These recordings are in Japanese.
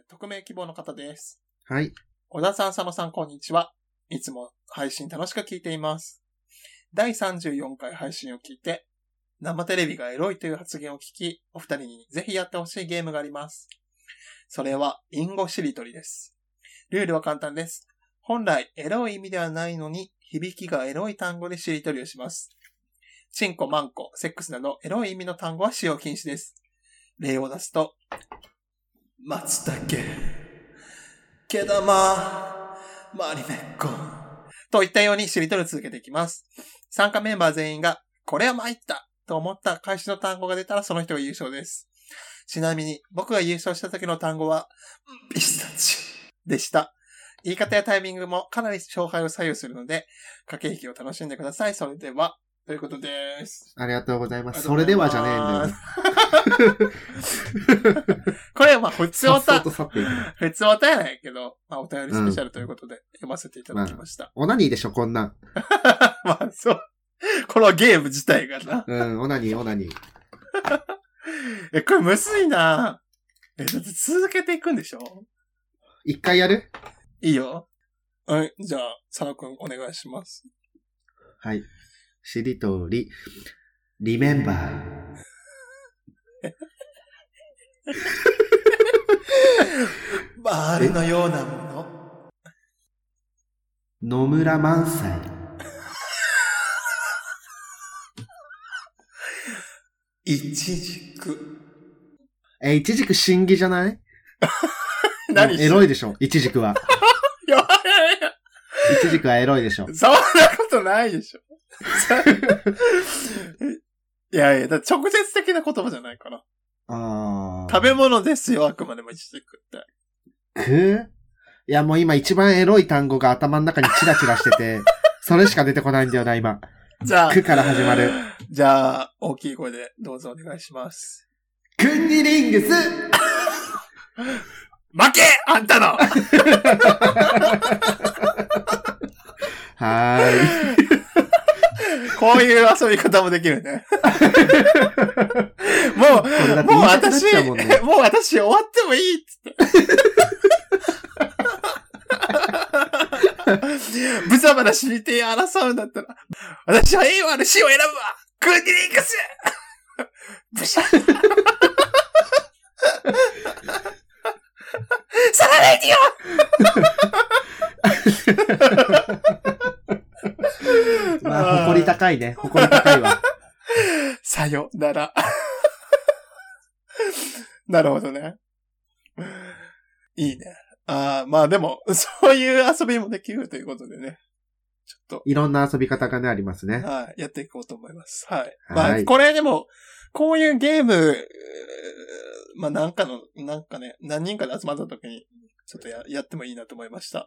匿名希望の方です。 はい。 小田さん、佐野さん、こんにちは。いつも配信楽しく聞いています。第34回配信を聞いて、生テレビがエロいという発言を聞き、お二人にぜひやってほしいゲームがあります。それは、隠語しりとりです。ルールは簡単です。本来、エロい意味ではないのに、響きがエロい単語でしりとりをします。チンコ、マンコ、セックスなど、エロい意味の単語は使用禁止です。例を出すと、松茸、毛玉、マリメッコといったようにしりとりを続けていきます。参加メンバー全員が、これは参ったと思った開始の単語が出たらその人が優勝です。ちなみに、僕が優勝した時の単語は、ピスタチオでした。言い方やタイミングもかなり勝敗を左右するので、駆け引きを楽しんでください。それでは、ということです。 ありがとうございます。それではじゃねえんだよ。 これはまあ普通おたやないけど、まあお便りスペシャルということで読ませていただきました。 オナニーでしょ、こんなん。 まあそう。このゲーム自体がな。 オナニー。 これむずいな。だって続けていくんでしょ？ 一回やる？ いいよ。はい、じゃあ、佐野くんお願いします。 はい。しりとり、リメンバー。 バールのようなもの。 野村萬斎。 いちじく。 いちじく審議じゃない？ 何エロいでしょ、いちじくは。 いや。 いちじくはエロいでしょ。 そんなことないでしょ。いや、だって直接的な言葉じゃないから。食べ物ですよ、あくまでもいちじくって。 いや、もう今一番エロい単語が頭の中にチラチラしてて、それしか出てこないんだよな、今。 じゃあ、 くから始まる。 じゃあ、大きい声でどうぞお願いします。 クンニリングス負けあんたのはーい。 こういう遊び方もできるね。もう私終わってもいいっつって。ブザバラ知りてえ争うんだったら、私は A 割る C を選ぶわクンニリングスブシャサラレディオまあ、誇り高いね。誇り高いわ。 さよなら。なるほどね。いいね。まあでも、そういう遊びもできるということでね。ちょっと。 いろんな遊び方がね、ありますね。 はい。やっていこうと思います。はい。まあ、これでも、こういうゲーム、まあなんかね、何人かで集まった時に、ちょっとやってもいいなと思いました。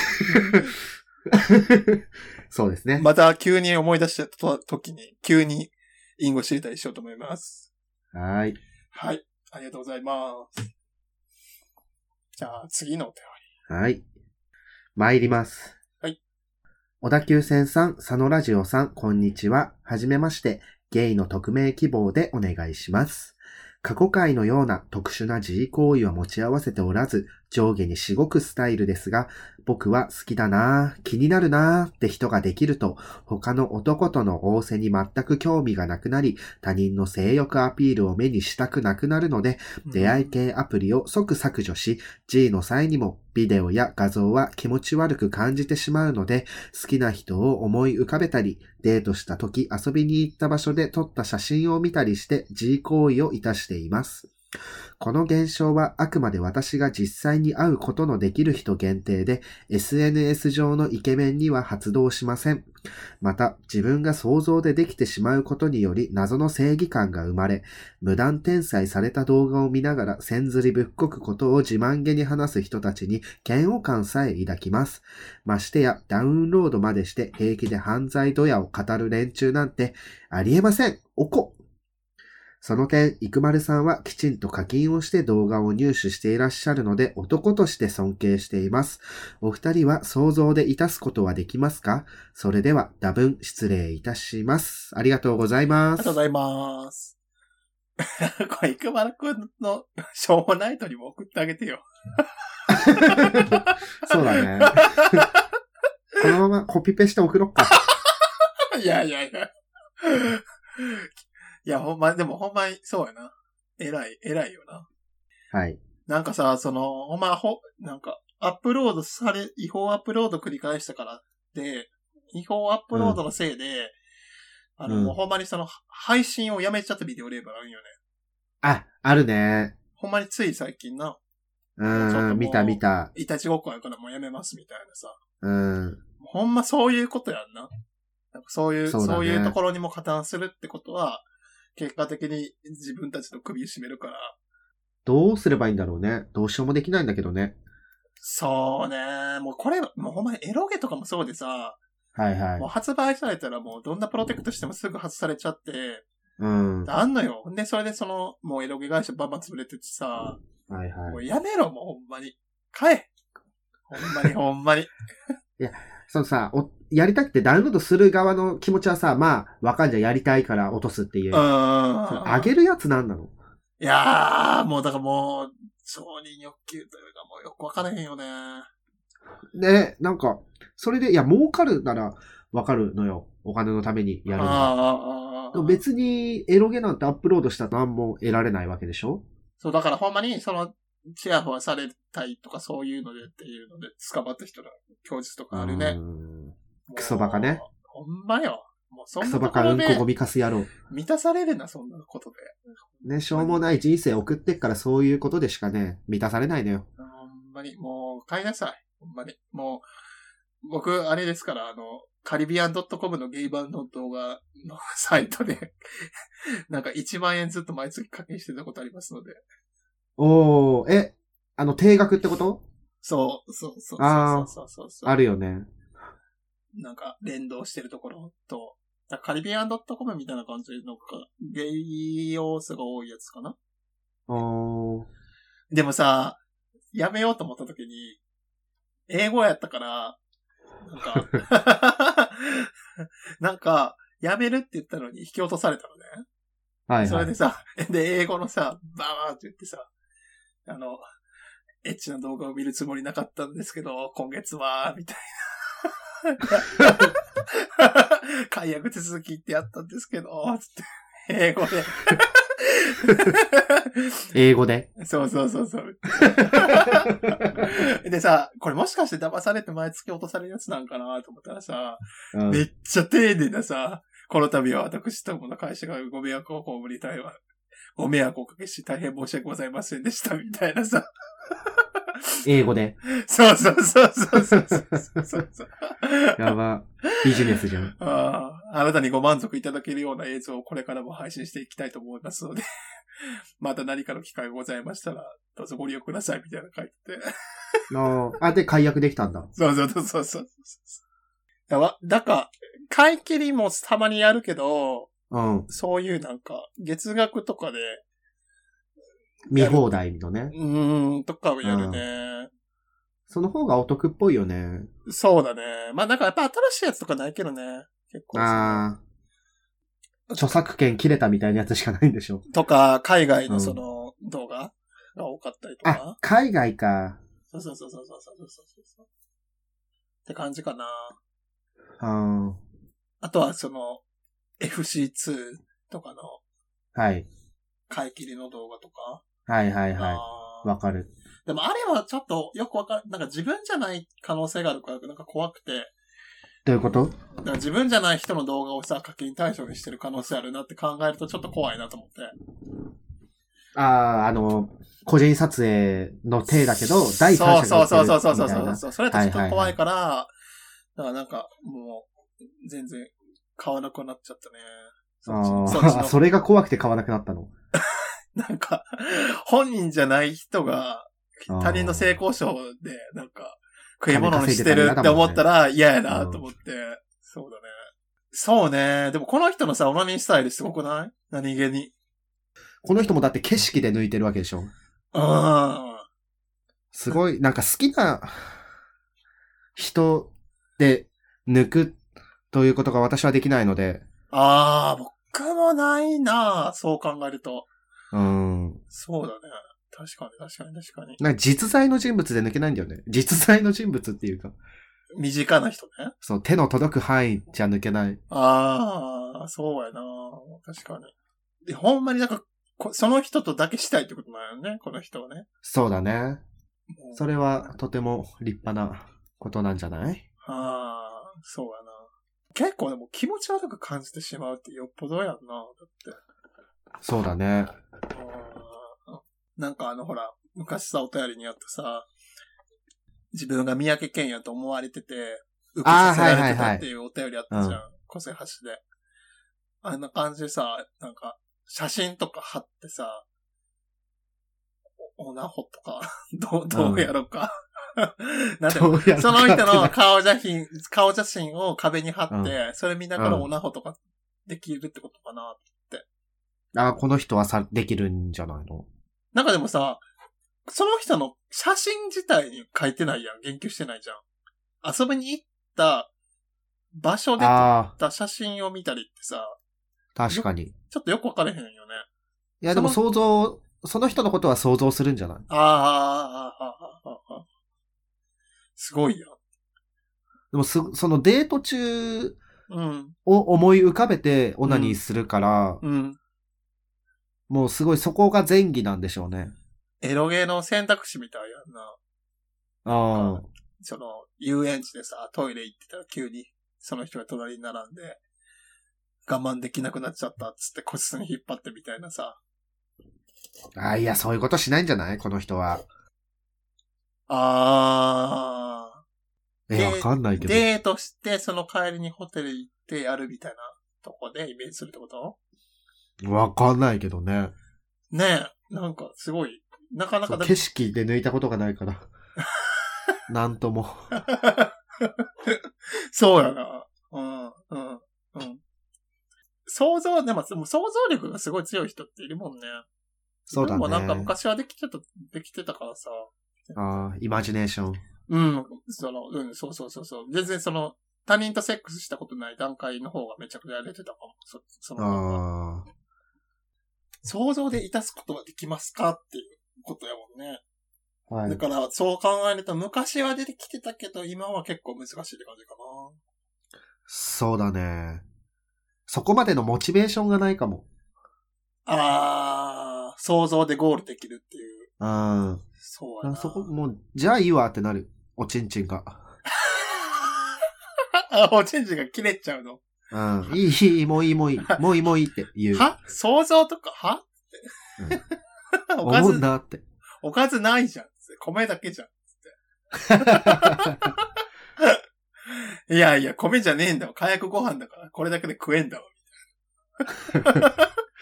そうですね。 また急に思い出した時に、急に隠語知りたりしようと思います。 はい。 はい。ありがとうございます。じゃあ、次のお便り。はい。参ります。 はい。 小田急線さん、佐野ラジオさん、こんにちは。はじめまして、ゲイの匿名希望でお願いします。過去回のような特殊な自慰行為は持ち合わせておらず、上下にしごくスタイルですが、僕は好きだなぁ、気になるなぁって人ができると、他の男との仰せに全く興味がなくなり、他人の性欲アピールを目にしたくなくなるので、出会い系アプリを即削除し、G の際にもビデオや画像は気持ち悪く感じてしまうので、好きな人を思い浮かべたり、デートした時遊びに行った場所で撮った写真を見たりして G 行為をいたしています。この現象はあくまで私が実際に会うことのできる人限定で SNS 上のイケメンには発動しません。また自分が想像でできてしまうことにより謎の正義感が生まれ、無断転載された動画を見ながら千釣りぶっこくことを自慢げに話す人たちに嫌悪感さえ抱きます。ましてやダウンロードまでして平気で犯罪ドヤを語る連中なんてありえません。おこ。その点、イクマルさんはきちんと課金をして動画を入手していらっしゃるので、男として尊敬しています。お二人は想像で致すことはできますか？それでは、多分失礼いたします。ありがとうございます。 ありがとうございます。 これ、生丸くんのしょうもないとにも送ってあげてよ。 そうだね。このままコピペして送ろっか。 いや。いや、でもほんまに、そうやな。偉いよな。 はい。 なんかさ、なんか、違法アップロード繰り返したからで、違法アップロードのせいで、もうほんまに配信をやめちゃったビデオレーベルあるよね。 あるね。 ほんまについ最近な。 見た。 いたちごっこやからもうやめますみたいなさ。 うん。 ほんまそういうことやんな。なんかそういうところにも加担するってことは、結果的に自分たちの首を絞めるから。 どうすればいいんだろうね。どうしようもできないんだけどね。 そうね。もうこれ、もうほんまにエロゲとかもそうでさ、 はいはい。 もう発売されたらもうどんなプロテクトしてもすぐ外されちゃって、 うん。 あんのよ。で、それでもうエロゲ会社バンバン潰れててさ、 はいはい。 もうやめろ、もうほんまに。買えほんまに。 いや、やりたくてダウンロードする側の気持ちはさ、まあ、わかんじゃん。やりたいから落とすっていう。あげるやつなんなの？ いやー、もうだからもう、承認欲求というかもうよくわからへんよね。 ね、なんか、それで、いや、儲かるならわかるのよ。お金のためにやるのは。でも別にエロゲなんてアップロードしたら何も得られないわけでしょ？ そう、だからほんまに、チヤホヤされたいとかそういうのでっていうので捕まった人の供述とかあるね。 クソバカね。 ほんまよ。もうそんなクソバカうんこゴミカス野郎。 満たされるな、そんなことで。 ね、しょうもない人生送ってっからそういうことでしかね、満たされないのよ。 ほんまに、もう買いなさい。ほんまに。もう、僕、あれですから、カリビアン .com のゲイ版の動画のサイトで、なんか1万円ずっと毎月課金してたことありますので。 おー、定額ってこと？ そう。 あるよね。 なんか、連動してるところと、カリビアン .com みたいな感じのゲイ要素が多いやつかな。でもさ、やめようと思った時に、英語やったから、なんか、やめるって言ったのに引き落とされたのね。 はいはい。 それでさ、で、英語のさ、バーって言ってさ、エッチな動画を見るつもりなかったんですけど、今月は、みたいな。解約手続きってやったんですけど、つって、英語で。 英語でそう。でさ、これもしかして騙されて毎月落とされるやつなんかなと思ったらさ、めっちゃ丁寧なさ、この度は私どもの会社がご迷惑を被りたいわ。ご迷惑をおかけし大変申し訳ございませんでした、みたいなさ。 英語で。 そう。 やば。ビジネスじゃん。 あなたにご満足いただけるような映像をこれからも配信していきたいと思いますので、また何かの機会がございましたら、どうぞご利用ください、みたいな書いてて。 で、解約できたんだ。 そう。だから、買い切りもたまにやるけど、そういうなんか、月額とかで、 見放題のね。 とかをやるね。 その方がお得っぽいよね。 そうだね。まあなんかやっぱ新しいやつとかないけどね。結構。 著作権切れたみたいなやつしかないんでしょ。 とか、海外の動画が多かったりとか。 海外か。 そう。って感じかな。あとはFC2 とかの。 はい。 買い切りの動画とか。 はい。わかる。 でもあれはちょっとよくわかる。なんか自分じゃない可能性があるから、なんか怖くて。 どういうこと？ だから自分じゃない人の動画をさ、課金対象にしてる可能性あるなって考えるとちょっと怖いなと思って。 個人撮影の体だけど、第三者がやってるみたいな。 そう。それってちょっと怖いから、だからなんか、もう、全然買わなくなっちゃったね。 それが怖くて買わなくなったの。 なんか、本人じゃない人が、他人の成功賞で、なんか、食い物にしてるって思ったら嫌やなと思って。そうだね。そうね。でもこの人のさ、オナニースタイルすごくない？何気に。 この人もだって景色で抜いてるわけでしょ。すごい、なんか好きな人で抜くということが私はできないので。 僕もないなそう考えると。 うん。 そうだね。確かに。 なんか実在の人物で抜けないんだよね。実在の人物っていうか。 身近な人ね。 そう、手の届く範囲じゃ抜けない。 ああ、そうやな。確かに。で、ほんまになんか、その人とだけしたいってことなんよね、この人はね。 そうだね。それはとても立派なことなんじゃない？ ああ、そうやな。結構でも気持ち悪く感じてしまうってよっぽどやんな、だって。 そうだね。 なんかほら、昔さ、お便りにあったさ、自分が三宅健やと思われてて、受けさせられてたっていうお便りあったじゃん。個性発で。あんな感じでさ、なんか、写真とか貼ってさ、オナホとか、どうやろうか。なんで、その人の顔写真を壁に貼って、それ見ながらオナホとかできるってことかなって。 ああ、この人はできるんじゃないの？ なんかでもさ、その人の写真自体に書いてないやん。言及してないじゃん。遊びに行った場所で撮った写真を見たりってさ。 確かに。 ちょっとよくわからへんよね。 いやでもその人のことは想像するんじゃない？ すごいよ。 でもそのデート中を思い浮かべてオナニーするから、もうすごいそこが前儀なんでしょうね。 エロゲーの選択肢みたいやんな。その、遊園地でさ、トイレ行ってたら急にその人が隣に並んで、我慢できなくなっちゃったっつって個室に引っ張ってみたいなさ。 いや、そういうことしないんじゃない？この人は。わかんないけど。 デートして、その帰りにホテル行ってやるみたいなとこでイメージするってこと？ わかんないけどね。 ねえ、なんかすごい、なかなか景色で抜いたことがないから。なんとも。 そうやな。想像力がすごい強い人っているもんね。 そうだね。 でもなんか昔はできてたからさ。 イマジネーション。 そう。全然他人とセックスしたことない段階の方がめちゃくちゃやれてたかも。想像でいたすことはできますかっていうことやもんね。はい。だから、そう考えると昔は出てきてたけど、今は結構難しいって感じかな。 そうだね。そこまでのモチベーションがないかも。 想像でゴールできるっていう。そうやな。 そこ、もう、じゃあいいわってなる。おちんちんが。 おちんちんが切れちゃうの。 いい、もういいって言う。 は？想像とかは？って。 思うんだって。 おかずないじゃん。米だけじゃん。いやいや、米じゃねえんだわ。火薬ご飯だから、これだけで食えんだわ。みたいな。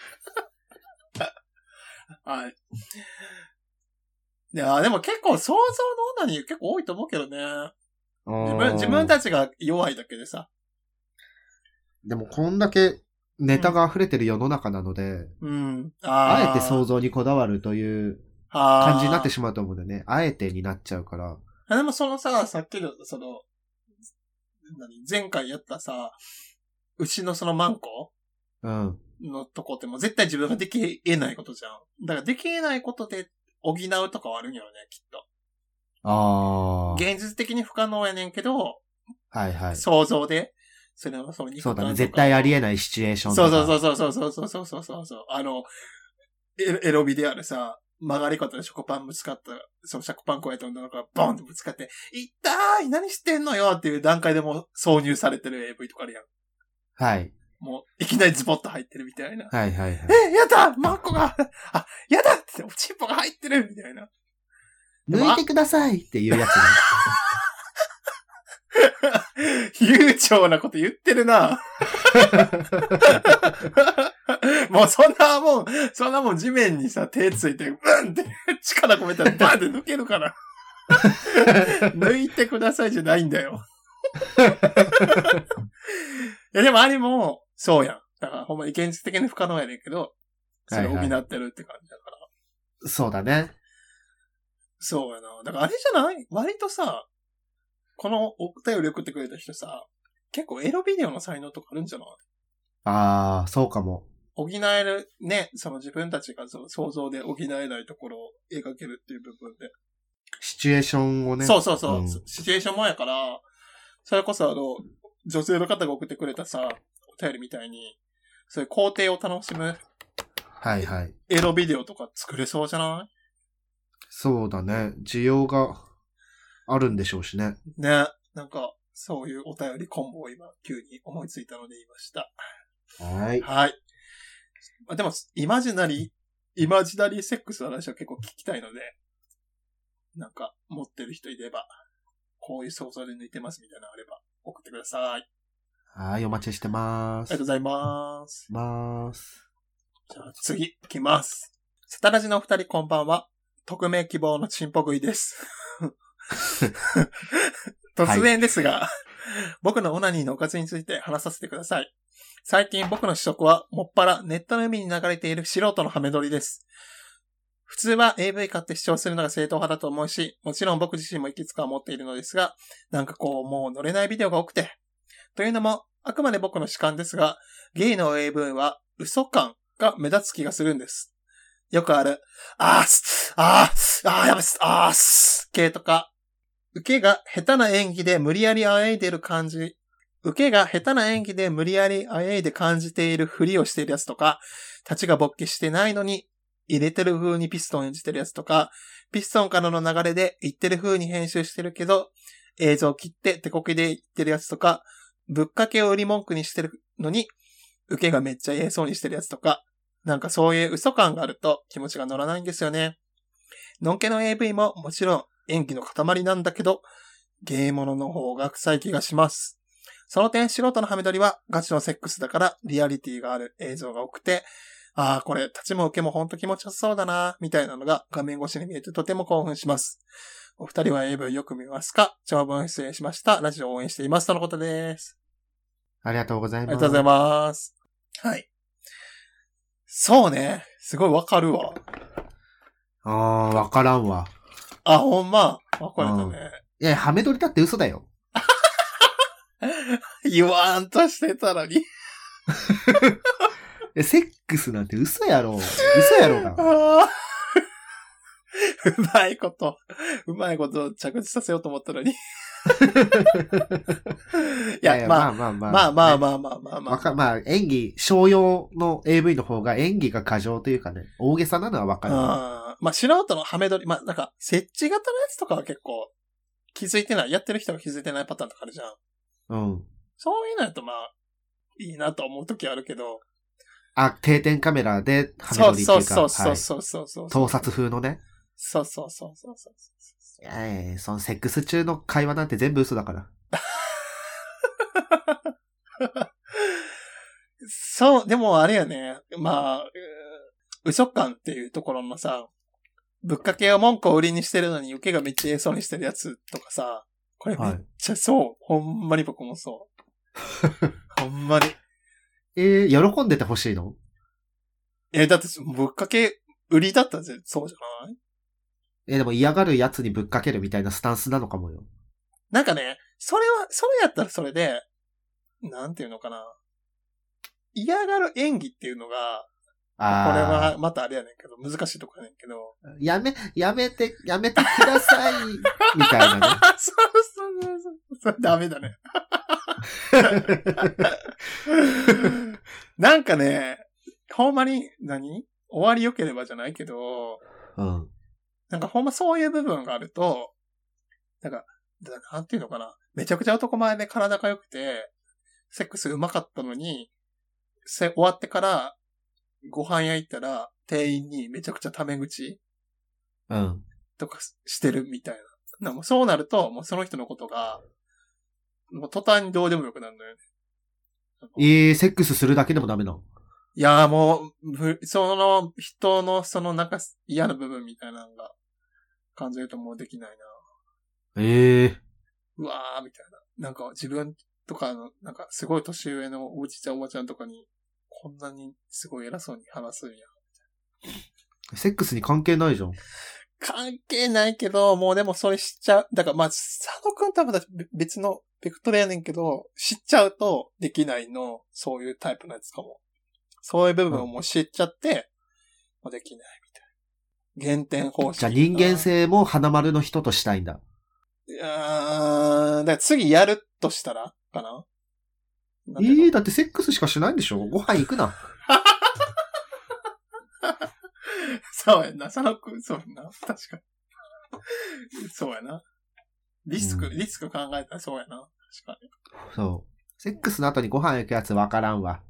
はい。いや、でも結構想像のオナニー結構多いと思うけどね。自分たちが弱いだけでさ。 でもこんだけネタが溢れてる世の中なので、あえて想像にこだわるという感じになってしまうと思うんだよね。あえてになっちゃうから。 でもさっきの前回やったさ、牛のマンコのとこってもう絶対自分ができ得ないことじゃん。だからでき得ないことで補うとかはあるんやろね、きっと。現実的に不可能やねんけど、想像で、 そうだね。絶対ありえないシチュエーションとか。そう。エロビであるさ、曲がり方で食パンぶつかった、食パンこうやって女の子がボンってぶつかって、痛い何してんのよっていう段階でも挿入されてる AV とかあるやん。 はい。 もう、いきなりズボッと入ってるみたいな。 はい。やだマンコがやだっておちんぽが入ってるみたいな。 抜いてくださいっていうやつね。 悠長なこと言ってるな。もうそんなもん地面にさ、手ついて、ブンって力込めたらバンって抜けるから。抜いてくださいじゃないんだよ。いやでもあれも、そうやん。だからほんまに現実的に不可能やねんけど、それを補ってるって感じだから。 そうだね。 そうやな。だからあれじゃない割とさ、このお便り送ってくれた人さ、結構エロビデオの才能とかあるんじゃない？ そうかも。 補えるね、その自分たちがその想像で補えないところを描けるっていう部分で。 シチュエーションをね。 そうそうそう、 うんシチュエーションもやから、それこそ女性の方が送ってくれたさ、お便りみたいに、そういう工程を楽しむはいはい。 エロビデオとか作れそうじゃない？ そうだね。需要があるんでしょうしね。 ね。なんか、そういうお便りコンボを今、急に思いついたので言いました。 はい。 はい。まあ、でも、イマジナリーセックスの話は結構聞きたいので、なんか、持ってる人いれば、こういう想像で抜いてますみたいなのあれば、送ってください。 はい、お待ちしてまありがとうございます。じゃあ次、いきます。サタラジのお二人こんばんは。匿名希望のチンポ食いです。突然ですが、僕のオナニーのおかずについて話させてください。最近僕の主食はもっぱらネットの海に流れている素人のハメ撮りです。普通は AV 買って視聴するのが正統派だと思うし、もちろん僕自身もいくつか持っているのですが、なんかこうもう乗れないビデオが多くて。というのも、あくまで僕の主観ですが、ゲイの AV は嘘感が目立つ気がするんです。よくある、やばいっす、系とか、受けが下手な演技で無理やりあえいでる感じ、受けが下手な演技で無理やりあえいで感じているふりをしているやつとか、立ちが勃起してないのに入れてる風にピストン演じてるやつとか、ピストンからの流れで言ってる風に編集してるけど、映像切って手こきで言ってるやつとか、ぶっかけを売り文句にしてるのに、受けがめっちゃええそうにしてるやつとか、なんかそういう嘘感があると気持ちが乗らないんですよね。のんけの AV ももちろん演技の塊なんだけど、ゲイモノの方が臭い気がします。その点、素人のハメ撮りはガチのセックスだからリアリティがある映像が多くて、これ立ちも受けもほんと気持ちよさそうだな、みたいなのが画面越しに見えてとても興奮します。お二人は AV よく見ますか？長文失礼しました。ラジオを応援しています。とのことです。 ありがとうございます。 ありがとうございます。はい。そうね。すごいわかるわ。 わからんわ。 ほんま。わかれたね。 いや、ハメ撮りだって嘘だよ。 言わんとしてたのに。 セックスなんて嘘やろ。嘘やろが。 うまいこと着地させようと思ったのに。いや、まあ、 演技、商用の AV の方が演技が過剰というかね、大げさなのはわかる。 まあ、素人のハメ撮り、まあ、なんか、設置型のやつとかは結構、気づいてない、やってる人が気づいてないパターンとかあるじゃん。 うん。 そういうのやとまあ、いいなと思うときあるけど。 定点カメラでハメ撮りっていうか。 そう。 盗撮風のね。 そう。 そのセックス中の会話なんて全部嘘だから。 そう、でもあれやね。まあ、嘘感っていうところのさ、ぶっかけを文句を売りにしてるのに受けがめっちゃええそうにしてるやつとかさ、これめっちゃそう。ほんまに僕もそう。ほんまに。 喜んでてほしいの？ だってぶっかけ売りだったらそうじゃない？ でも嫌がるやつにぶっかけるみたいなスタンスなのかもよ。 なんかね、それやったらそれで、なんていうのかな。嫌がる演技っていうのが、これはまたあれやねんけど、難しいとこやねんけど。 やめてくださいみたいなね。 そう。それダメだね。なんかね、ほんまに、終わり良ければじゃないけど、 うん。 なんかほんまそういう部分があると、なんていうのかな。めちゃくちゃ男前で体が良くて、セックス上手かったのに、終わってからご飯屋行ったら、店員にめちゃくちゃタメ口とかしてるみたいな。もうそうなると、もうその人のことが、もう途端にどうでもよくなるのよね。 セックスするだけでもダメなの？ いやーもう、その人のそのなんか嫌な部分みたいなのが感じるともうできないな。うわーみたいな。なんか自分とかの、なんかすごい年上のおじちゃんおばちゃんとかに、こんなにすごい偉そうに話すんや。 セックスに関係ないじゃん。 関係ないけど、もうでもそれ知っちゃう。だからまあ、佐野くんとはまた別のベクトルやねんけど、知っちゃうとできないの、そういうタイプのやつかも。 そういう部分をもう知っちゃって、もうできないみたいな。減点方式。 じゃあ人間性も花丸の人としたいんだ。 だから次やるとしたらかな。 だってセックスしかしないんでしょ？ご飯行くな。 そうやな、そうやな、確かに。そうやな。リスク考えたらそうやな。確かに。 そう。セックスの後にご飯行くやつわからんわ。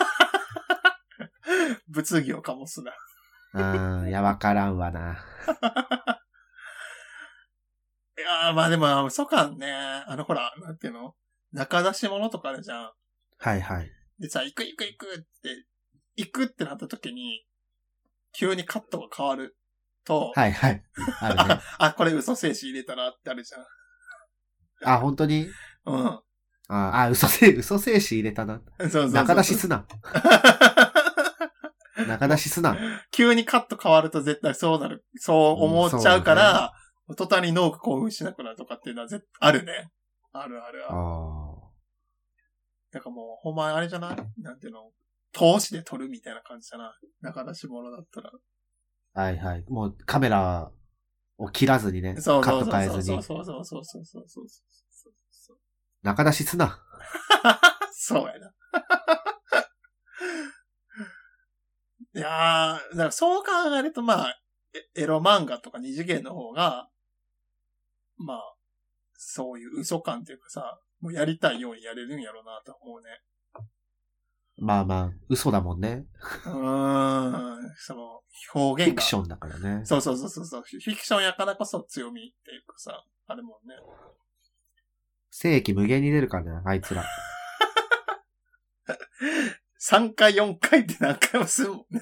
物議を醸すな。 いや、わからんわな。 いやー、まあでも、嘘感ね。ほら、なんていうの？中出し物とかあるじゃん。 はいはい。 でさ、行くって、なった時に、急にカットが変わると、 はいはい。あるね。 あ、これ嘘静止入れたなってあるじゃん。 あ、本当に？ うん。 嘘静止入れたな。 そう。 中出しすな。中出しすな。 急にカット変わると絶対そうなる。そう思っちゃうから、途端に脳が興奮しなくなるとかっていうのはあるね。ある。だからもう、ほんまあれじゃない？なんていうの？投資で撮るみたいな感じじゃない？中出し物だったら。 はいはい。もうカメラを切らずにね。カット変えずに。 そう。 中出しすな。 そうやな。いやー、だからそう考えるとまあ、エロ漫画とか二次元の方が、まあ、そういう嘘感っていうかさ、もうやりたいようにやれるんやろうなと思うね。 まあ、嘘だもんね。 その、表現が。 フィクションだからね。 そう。フィクションやからこそ強みっていうかさ、あるもんね。 正規無限に出るからね、あいつら。 3回4回って何回もするもんね。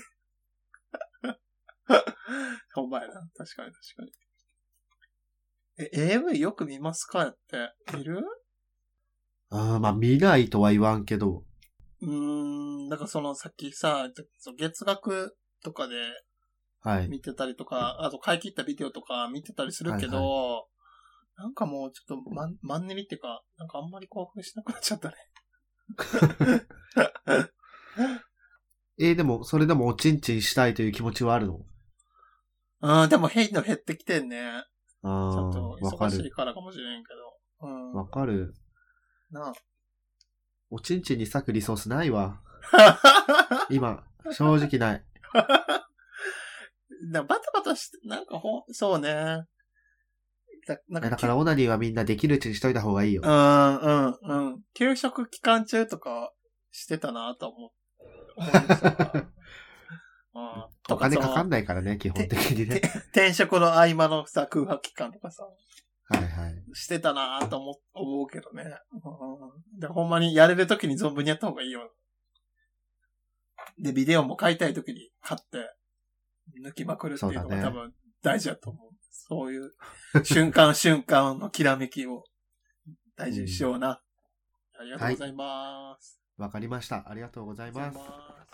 ほんまやな。確かに。AV よく見ますかやって。見る？ まあ見ないとは言わんけど。 だからそのさっきさ、月額とかで見てたりとか、はい、あと買い切ったビデオとか見てたりするけど、はい、なんかもうちょっとマンネリっていうか、なんかあんまり興奮しなくなっちゃったね。 でも、それでもおちんちんしたいという気持ちはあるの？でも減ってきてんね。ちょっと忙しいからかもしれんけど。 わかる。 なあ。 おちんちんに割くリソースないわ。今、正直ない。 バタバタして、なんかそうね。 だからオナニーはみんなできるうちにしといた方がいいよ。 給食期間中とかしてたなと思いましたお金かかんないからね、基本的にね。 転職の合間のさ、空白期間とかさ。 はいはい。 してたなと思うけどね。でほんまにやれるときに存分にやった方がいいよ。で、ビデオも買いたいときに買って、抜きまくるっていうのが多分大事だと思う。そういう瞬間のきらめきを大事にしような。ありがとうございます。 わかりました。ありがとうございます。